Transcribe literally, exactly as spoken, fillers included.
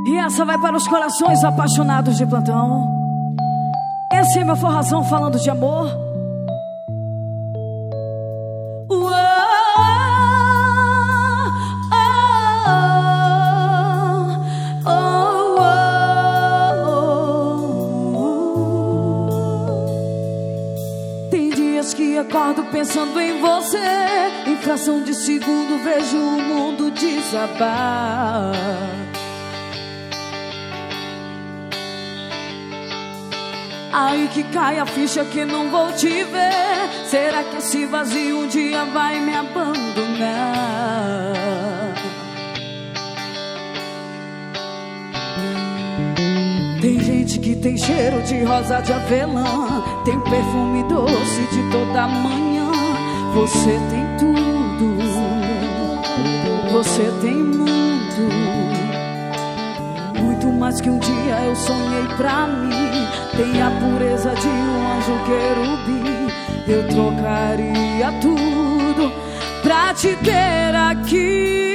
E essa vai para os corações apaixonados de plantão. Esse é meu forrazão falando de amor. Tem dias que acordo pensando em você. Em fração de segundo vejo o mundo desabar. Aí que cai a ficha que não vou te ver. Será que esse vazio um dia vai me abandonar? Tem gente que tem cheiro de rosa de avelã, tem perfume doce de toda manhã. Você tem tudo, você tem muito, muito mais que um dia eu sonhei pra mim. Tem a pureza de um anjo querubim. Eu trocaria tudo pra te ter aqui.